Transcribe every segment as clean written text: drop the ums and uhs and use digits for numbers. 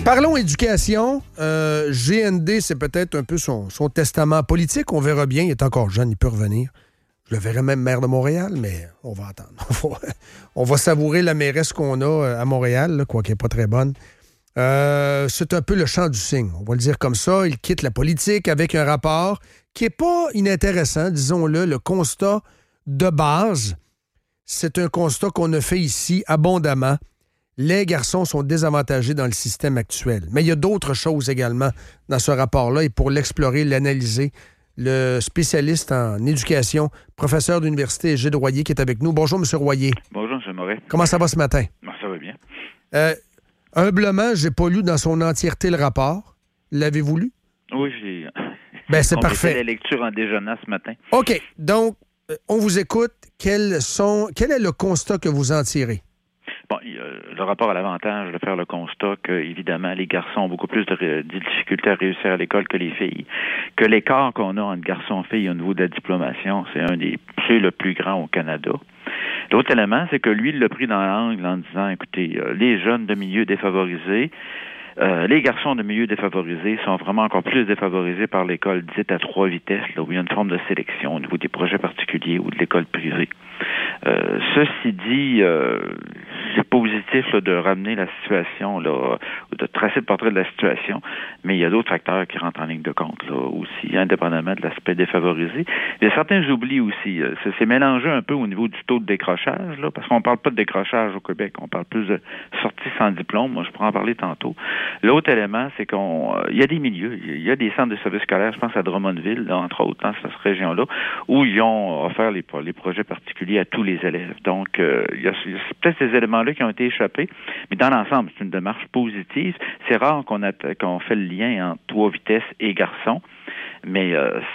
Parlons éducation. GND, c'est peut-être un peu son testament politique. On verra bien. Il est encore jeune, il peut revenir. Je le verrai même maire de Montréal, mais on va attendre. On va savourer la mairesse qu'on a à Montréal, là, quoiqu'elle n'est pas très bonne. C'est un peu le chant du cygne. On va le dire comme ça. Il quitte la politique avec un rapport qui n'est pas inintéressant, disons-le. Le constat de base, c'est un constat qu'on a fait ici abondamment. Les garçons sont désavantagés dans le système actuel. Mais il y a d'autres choses également dans ce rapport-là. Et pour l'explorer, l'analyser, le spécialiste en éducation, professeur d'université Gilles Royer, qui est avec nous. Bonjour, M. Royer. Bonjour, M. Moret. Comment ça va ce matin? Ça va bien. Humblement, je n'ai pas lu dans son entièreté le rapport. L'avez-vous lu? Oui, j'ai... C'est parfait. La lecture en déjeunant ce matin. OK. Donc, on vous écoute. Quel est le constat que vous en tirez? Bon, le rapport a l'avantage de faire le constat que, évidemment, les garçons ont beaucoup plus de difficultés à réussir à l'école que les filles. Que l'écart qu'on a entre garçons et filles au niveau de la diplomation, c'est le plus grand au Canada. L'autre élément, c'est que lui, il l'a pris dans l'angle en disant, écoutez, les jeunes de milieux défavorisés, les garçons de milieux défavorisés sont vraiment encore plus défavorisés par l'école dite à 3 vitesses, là, où il y a une forme de sélection au niveau des projets particuliers ou de l'école privée. Ceci dit, c'est positif là, de ramener la situation, là, ou de tracer le portrait de la situation, mais il y a d'autres facteurs qui rentrent en ligne de compte là, aussi, indépendamment de l'aspect défavorisé. Il y a certains oublis aussi. C'est mélangé un peu au niveau du taux de décrochage, là, parce qu'on ne parle pas de décrochage au Québec, on parle plus de sorties sans diplôme. Moi, je pourrais en parler tantôt. L'autre élément, c'est il y a des milieux, il y a des centres de services scolaires, je pense à Drummondville, là, entre autres, dans cette région-là, où ils ont offert les projets particuliers à tous les élèves. Donc, il y a peut-être ces éléments-là qui ont été échappés, mais dans l'ensemble, c'est une démarche positive. C'est rare qu'on fait le lien entre 3 vitesses et garçons, mais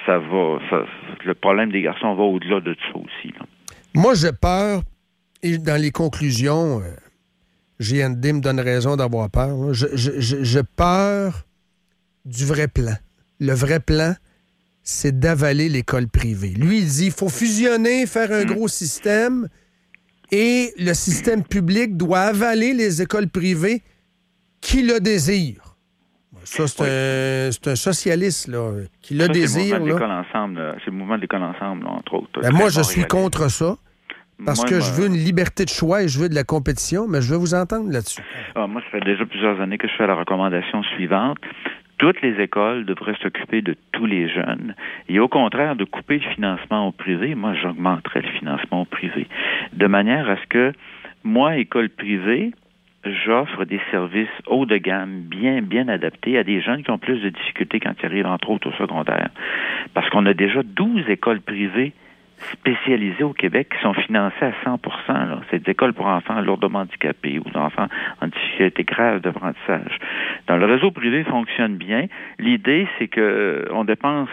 le problème des garçons va au-delà de ça aussi, là. Moi, j'ai peur, et dans les conclusions, GND me donne raison d'avoir peur. J'ai peur du vrai plan. Le vrai plan, c'est d'avaler l'école privée. Lui, il dit qu'il faut fusionner, faire un gros système, et le système public doit avaler les écoles privées qui le désirent. Ça, c'est un socialiste là, qui le désire. C'est le mouvement de l'école ensemble, là, entre autres. Moi, je suis contre ça. Parce que je veux une liberté de choix et je veux de la compétition, mais je veux vous entendre là-dessus. Moi, ça fait déjà plusieurs années que je fais la recommandation suivante. Toutes les écoles devraient s'occuper de tous les jeunes. Et au contraire, de couper le financement au privé, moi, j'augmenterais le financement au privé. De manière à ce que, moi, école privée, j'offre des services haut de gamme, bien adaptés à des jeunes qui ont plus de difficultés quand ils arrivent, entre autres, au secondaire. Parce qu'on a déjà 12 écoles privées spécialisées au Québec qui sont financées à 100%. Là. C'est des écoles pour enfants lourdement handicapés ou d'enfants en difficulté grave d'apprentissage. Dans le réseau privé fonctionne bien. L'idée, c'est que on dépense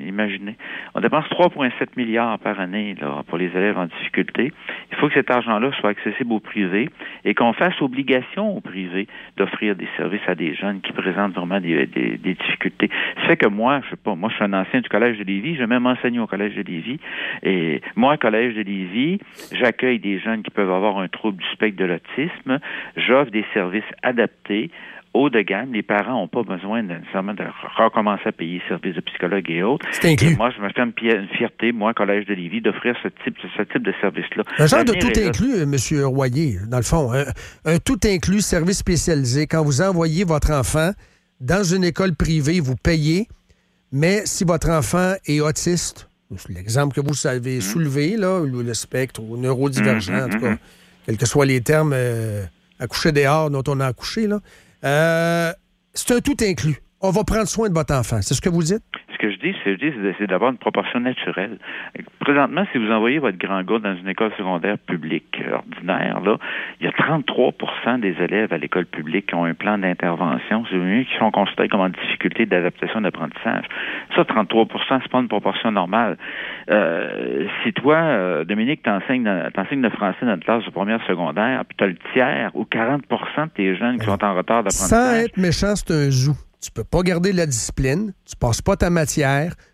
3,7 milliards par année là, pour les élèves en difficulté. Il faut que cet argent-là soit accessible au privé et qu'on fasse obligation au privé d'offrir des services à des jeunes qui présentent vraiment des difficultés. Ça fait que moi, je suis un ancien du Collège de Lévis, j'ai même enseigné au Collège de Lévis. Et moi, au Collège de Lévis, j'accueille des jeunes qui peuvent avoir un trouble du spectre de l'autisme. J'offre des services adaptés, haut de gamme. Les parents n'ont pas besoin nécessairement de recommencer à payer services de psychologue et autres. C'est inclus. Et moi, je me fais une fierté, moi, au Collège de Lévis, d'offrir ce type de service-là. Un genre de tout inclus, M. Royer, dans le fond. Un tout inclus, service spécialisé. Quand vous envoyez votre enfant dans une école privée, vous payez, mais si votre enfant est autiste, c'est l'exemple que vous avez soulevé, là, le spectre ou neurodivergent, en tout cas, quels que soient les termes, accoucher dehors dont on a accouché, là. C'est un tout inclus. On va prendre soin de votre enfant. C'est ce que vous dites? Ce que je dis, c'est d'avoir une proportion naturelle. Présentement, si vous envoyez votre grand gars dans une école secondaire publique ordinaire, là, il y a 33% des élèves à l'école publique qui ont un plan d'intervention, qui sont considérés comme en difficulté d'adaptation d'apprentissage. Ça, 33%, c'est pas une proportion normale. Si toi, Dominique, t'enseignes le français dans une classe de première secondaire, puis tu as le tiers ou 40% de tes jeunes qui sont en retard d'apprentissage. Sans être méchant, c'est un zoo. Tu peux pas garder la discipline, tu passes pas ta matière,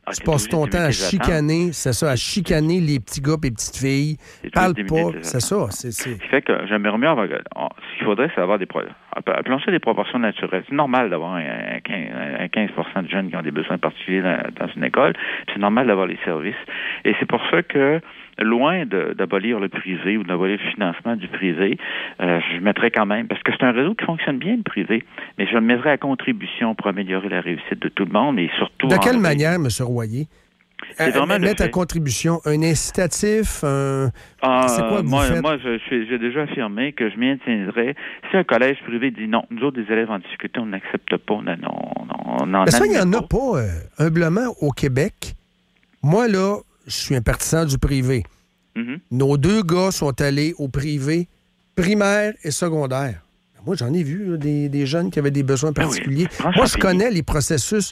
Tu passes ton temps à chicaner, c'est ça, à chicaner les petits gars et les petites filles. Parle pas, c'est ça. Ce qui fait que j'aimerais mieux avoir... Ce qu'il faudrait, c'est avoir appelons ça des proportions naturelles. C'est normal d'avoir un 15% de jeunes qui ont des besoins particuliers dans une école. C'est normal d'avoir les services. Et c'est pour ça que, loin d'abolir le privé ou d'abolir le financement du privé, je mettrais quand même, parce que c'est un réseau qui fonctionne bien, le privé, mais je le mettrais à contribution pour améliorer la réussite de tout le monde et surtout... De quelle manière, M. Royer? C'est vraiment mettre à contribution un incitatif, c'est quoi que vous faites? Moi, j'ai déjà affirmé que je maintiendrais. Si un collège privé dit non, nous autres, des élèves en difficulté, on n'accepte pas, Mais ça, il n'y en a pas, humblement, au Québec. Moi, là, je suis un partisan du privé. Mm-hmm. Nos 2 gars sont allés au privé primaire et secondaire. Moi, j'en ai vu là, des jeunes qui avaient des besoins particuliers. Oui. Moi, je connais les processus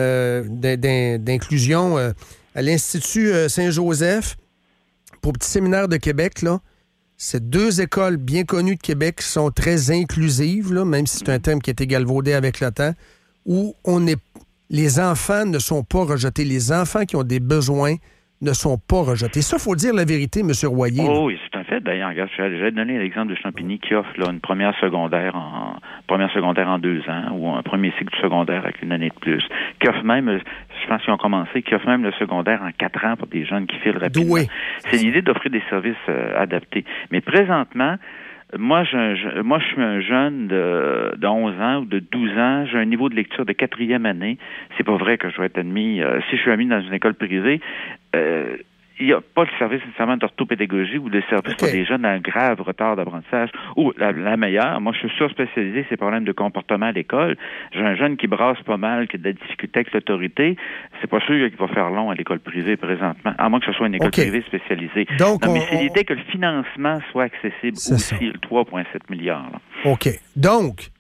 d'inclusion à l'Institut Saint-Joseph pour Petit Séminaire de Québec. Là, c'est 2 écoles bien connues de Québec qui sont très inclusives, là, même si c'est un thème qui a été galvaudé avec le temps, où les enfants ne sont pas rejetés. Les enfants qui ont des besoins ne sont pas rejetés. Ça, il faut dire la vérité, M. Royer. Oh, oui, c'est un fait. D'ailleurs, regarde, j'ai donné l'exemple de Champigny qui offre là, une première secondaire en 2 ans ou un premier cycle secondaire avec une année de plus. Qui offre même, je pense qu'ils ont commencé, qui offre même le secondaire en 4 ans pour des jeunes qui filent rapidement. Doué. C'est l'idée d'offrir des services adaptés. Mais présentement, moi, je suis un jeune de 11 ans ou de 12 ans. J'ai un niveau de lecture de 4e année. C'est pas vrai que je vais être admis. Si je suis admis dans une école privée, il n'y a pas de service nécessairement d'orthopédagogie ou de service pour des jeunes à un grave retard d'apprentissage. Ou la meilleure, moi je suis surspécialisé ces problèmes de comportement à l'école. J'ai un jeune qui brasse pas mal, qui a de la difficulté avec l'autorité. C'est pas sûr qu'il va faire long à l'école privée présentement, à moins que ce soit une école privée spécialisée. Donc, mais c'est l'idée que le financement soit accessible aussi, le 3,7 milliards. Là. OK. Donc,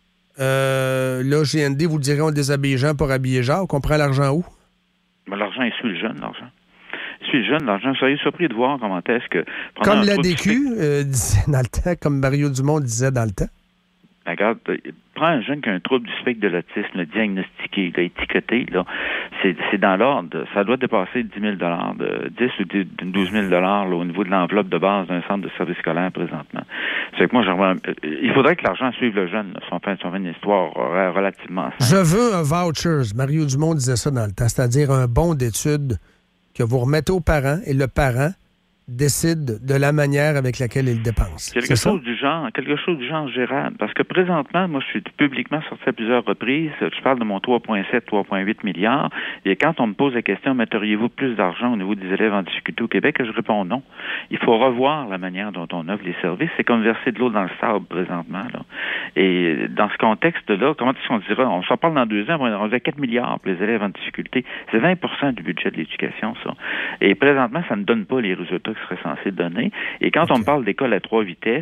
là, GND, vous le direz, on déshabille Jean pour habiller Jacques. On prend l'argent où? Ben, l'argent est sur le jeune, l'argent. L'argent. Vous seriez surpris de voir comment est-ce que... Comme l'ADQ disait dans le temps, comme Mario Dumont disait dans le temps. Regarde, prends un jeune qui a un trouble du spectre de l'autisme, le diagnostiqué, étiqueté, là, c'est dans l'ordre, ça doit dépasser 10 000 de 10 ou 12 000 là, au niveau de l'enveloppe de base d'un centre de service scolaire présentement. C'est que moi, il faudrait que l'argent suive le jeune, si on fait une histoire relativement simple. Je veux un voucher. Mario Dumont disait ça dans le temps, c'est-à-dire un bon d'études que vous remettez aux parents et le parent décide de la manière avec laquelle il dépense. Quelque chose du genre gérable. Parce que présentement, moi, je suis publiquement sorti à plusieurs reprises. Je parle de mon 3,7, 3,8 milliards. Et quand on me pose la question, metteriez-vous plus d'argent au niveau des élèves en difficulté au Québec, je réponds non. Il faut revoir la manière dont on offre les services. C'est comme verser de l'eau dans le sable présentement, là. Et dans ce contexte-là, comment est-ce qu'on dira? On s'en parle dans 2 ans, on a 4 milliards pour les élèves en difficulté. C'est 20% du budget de l'éducation, ça. Et présentement, ça ne donne pas les résultats qui serait censé donner. Et quand on me parle d'école à 3 vitesses,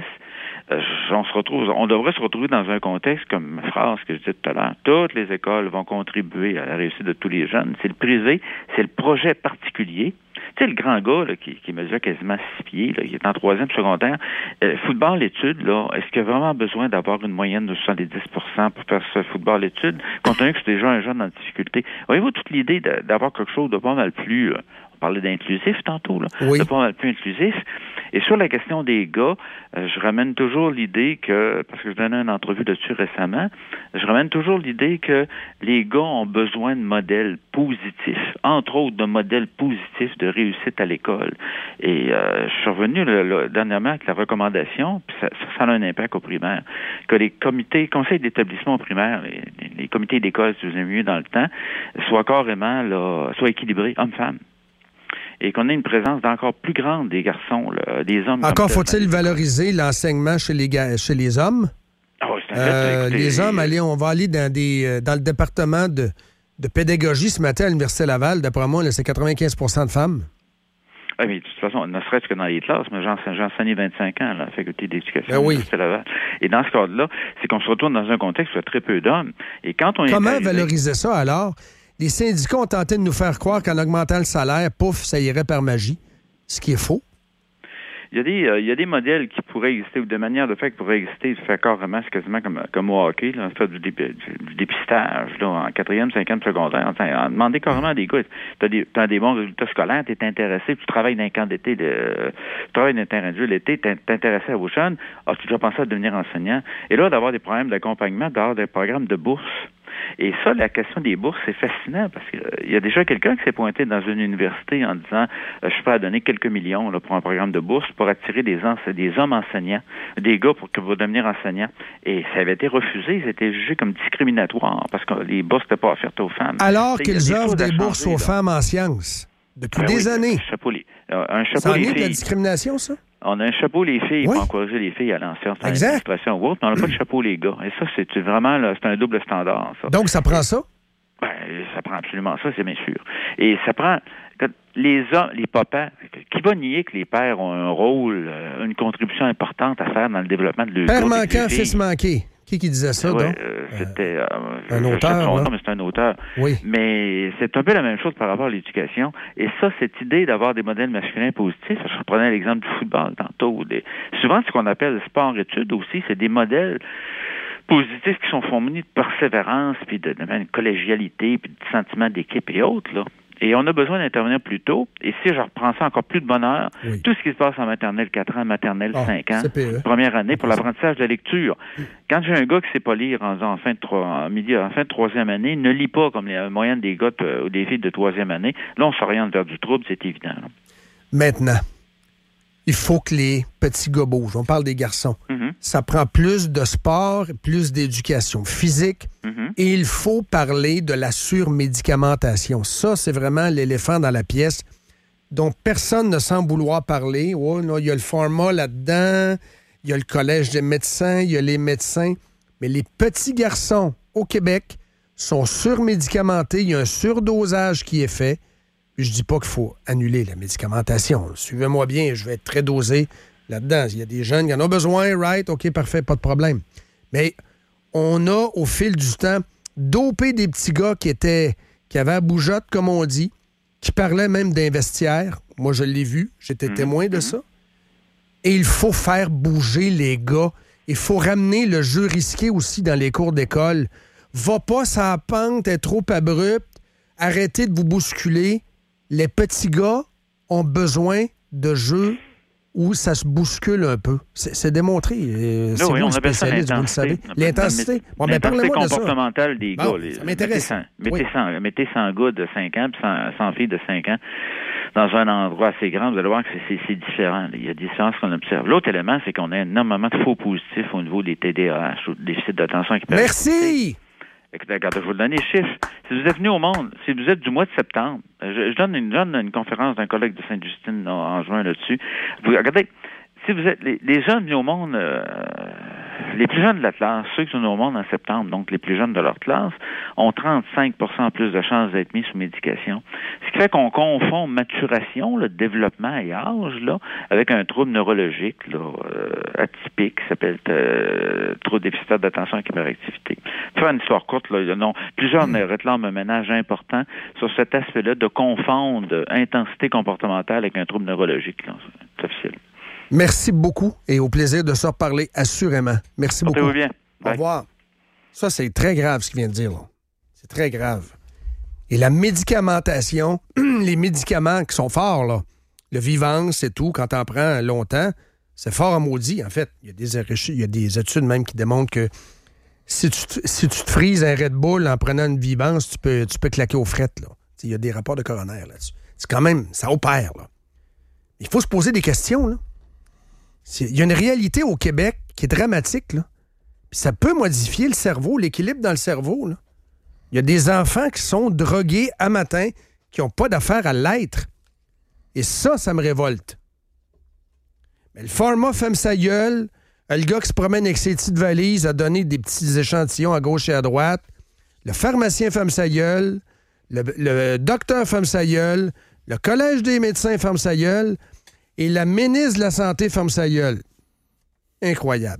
on devrait se retrouver dans un contexte comme ma phrase que je disais tout à l'heure. Toutes les écoles vont contribuer à la réussite de tous les jeunes. C'est le privé, c'est le projet particulier. Tu sais, le grand gars là, qui mesure quasiment 6 pieds, là, qui est en 3e secondaire, football-études, là, est-ce qu'il y a vraiment besoin d'avoir une moyenne de 70% pour faire ce football-études, compte tenu que c'est déjà un jeune en difficulté? Voyez-vous toute l'idée d'avoir quelque chose de pas mal plus... on parlait d'inclusif tantôt, là, oui. De pas mal plus inclusif. Et sur la question des gars, je ramène toujours l'idée que, parce que je donnais une entrevue dessus récemment, je ramène toujours l'idée que les gars ont besoin de modèles positifs, entre autres de modèles positifs de réussite à l'école. Et je suis revenu dernièrement avec la recommandation, puis ça a un impact au primaire, que les conseils d'établissement au primaire, les comités d'école, si vous aimez mieux dans le temps, soient carrément soient équilibrés, hommes-femmes. Et qu'on ait une présence d'encore plus grande des garçons, là, des hommes. Encore faut-il valoriser l'enseignement chez les hommes? Ah oui, c'est un fait. Écoutez, les hommes, on va aller dans le département de pédagogie ce matin à l'Université Laval. D'après moi, là, c'est 95% de femmes. Oui, mais de toute façon, ne serait-ce que dans les classes, mais j'enseignais 25 ans à la faculté d'éducation à l'Université Laval. Et dans ce cadre-là, c'est qu'on se retrouve dans un contexte où il y a très peu d'hommes. Et quand on Comment valoriser ça alors? Les syndicats ont tenté de nous faire croire qu'en augmentant le salaire, pouf, ça irait par magie, ce qui est faux. il y a des modèles qui pourraient exister, ou de manière de faire qui pourraient exister, faire carrément, c'est quasiment comme au hockey, là, faire du dépistage là, en 4e, 5e secondaire. En demander carrément à des gars, t'as des bons résultats scolaires, t'es intéressé, tu travailles dans un camp d'été, tu travailles dans un terrain de jeu l'été, t'es intéressé à vos jeunes, as-tu déjà pensé à devenir enseignant? Et là, d'avoir des programmes d'accompagnement, d'avoir des programmes de bourse. Et ça, la question des bourses, c'est fascinant parce qu'il y a déjà quelqu'un qui s'est pointé dans une université en disant je suis prêt à donner quelques millions là, pour un programme de bourse pour attirer des hommes enseignants, des gars pour devenir enseignants. Et ça avait été refusé, c'était jugé comme discriminatoire parce que les bourses n'étaient pas offertes aux femmes. Alors qu'ils offrent des bourses aux femmes en sciences depuis des années. Un chapeau ça en les est de filles. la discrimination, ça? On a un chapeau les filles pour encourager les filles à aller en sciences, à l'administration ou autre, mais on n'a pas de chapeau les gars. Et ça, c'est vraiment là, c'est un double standard, ça. Donc, ça prend ça? Ben, ça prend absolument ça, c'est bien sûr. Et ça prend... Les hommes, les papas, qui va nier que les pères ont un rôle, une contribution importante à faire dans le développement de leur père manquant, fils manqué. Qui disait ça, donc? C'était... un auteur, mais c'est un auteur. Oui. Mais c'est un peu la même chose par rapport à l'éducation. Et ça, cette idée d'avoir des modèles masculins positifs, je prenais l'exemple du football tantôt. Souvent, ce qu'on appelle sport-études aussi, c'est des modèles positifs qui sont fournis de persévérance, puis de collégialité, puis de sentiment d'équipe et autres, là. Et on a besoin d'intervenir plus tôt. Et si je reprends ça encore plus de bonheur, tout ce qui se passe en maternelle 4 ans, maternelle 5 ans, première année pour l'apprentissage de la lecture. Quand j'ai un gars qui ne sait pas lire en fin de troisième année, ne lit pas comme la moyenne des gars ou des filles de troisième année, là, on s'oriente vers du trouble, c'est évident. Là. Maintenant, il faut que les petits gars bougent. On parle des garçons. Ça prend plus de sport, plus d'éducation physique. Et il faut parler de la surmédicamentation. Ça, c'est vraiment l'éléphant dans la pièce dont personne ne semble vouloir parler. Oh, non, il y a le pharma là-dedans, il y a le collège des médecins, il y a les médecins. Mais les petits garçons au Québec sont surmédicamentés. Il y a un surdosage qui est fait. Puis je dis pas qu'il faut annuler la médicamentation. Suivez-moi bien, je vais être très dosé là-dedans. Il y a des jeunes qui en ont besoin, right? OK, parfait, pas de problème. Mais on a, au fil du temps, dopé des petits gars qui avaient la bougeotte, comme on dit, qui parlaient même d'un vestiaire. Moi, je l'ai vu, j'étais témoin de ça. Et il faut faire bouger les gars. Il faut ramener le jeu risqué aussi dans les cours d'école. Va pas sa pente, être trop abrupte. Arrêtez de vous bousculer. Les petits gars ont besoin de jeux où ça se bouscule un peu. C'est démontré. C'est oui, vous on le appelle ça spécialiste, vous le savez. L'intensité. Bon, l'intensité parlez-moi de ça. comportementale des gars. Ça m'intéresse. Mettez 100 gars de 5 ans puis 100 filles de 5 ans dans un endroit assez grand, vous allez voir que c'est différent. Il y a des différences qu'on observe. L'autre élément, c'est qu'on a énormément de faux positifs au niveau des TDAH, ou des déficits d'attention. Merci! Regarde, je vais vous donner les chiffres. Si vous êtes venu au monde, si vous êtes du mois de septembre, je donne une conférence d'un collègue de Sainte-Justine en juin là-dessus. Regardez, si vous êtes les jeunes venus au monde, les plus jeunes de la classe, ceux qui sont venus au monde en septembre, donc les plus jeunes de leur classe, ont 35% plus de chances d'être mis sous médication. Ce qui fait qu'on confond maturation, le développement et âge, là, avec un trouble neurologique là, atypique qui s'appelle trouble déficitaire d'attention et hyperactivité. Pour faire une histoire courte, là, plusieurs réclament un ménage important sur cet aspect-là de confondre intensité comportementale avec un trouble neurologique. Là. C'est officiel. Merci beaucoup et au plaisir de se reparler, assurément. Merci beaucoup. Portez-vous bien. Au revoir. Ça, c'est très grave ce qu'il vient de dire. Là. C'est très grave. Et la médicamentation, les médicaments qui sont forts, là, le Vivance et tout, quand t'en prends longtemps, c'est fort à maudit, en fait. Il y a des études même qui démontrent que si tu te frises un Red Bull en prenant une Vivance, tu peux claquer aux frettes. Là. Il y a des rapports de coroner là-dessus. C'est quand même, ça opère. Là. Il faut se poser des questions, là. Il y a une réalité au Québec qui est dramatique, là. Puis ça peut modifier le cerveau, l'équilibre dans le cerveau, là. Il y a des enfants qui sont drogués à matin, qui n'ont pas d'affaire à l'être. Et ça me révolte. Mais le pharma ferme sa gueule. Le gars qui se promène avec ses petites valises a donné des petits échantillons à gauche et à droite. Le pharmacien ferme sa gueule. Le docteur ferme sa gueule. Le collège des médecins ferme sa gueule. Et la ministre de la Santé ferme sa gueule. Incroyable.